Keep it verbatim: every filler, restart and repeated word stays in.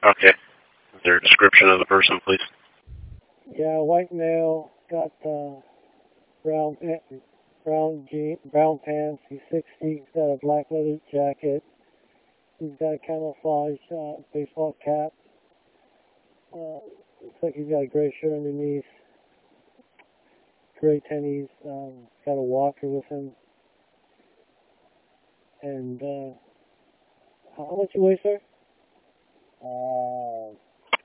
Okay. Is there a description of the person, please? Yeah, white male, got uh, brown pa- brown jean, brown pants. He's sixty. He's got a black leather jacket. He's got a camouflage uh, baseball cap. Uh, looks like he's got a gray shirt underneath, gray tennies. Um, got a walker with him. And uh, how much you weigh, sir? Uh,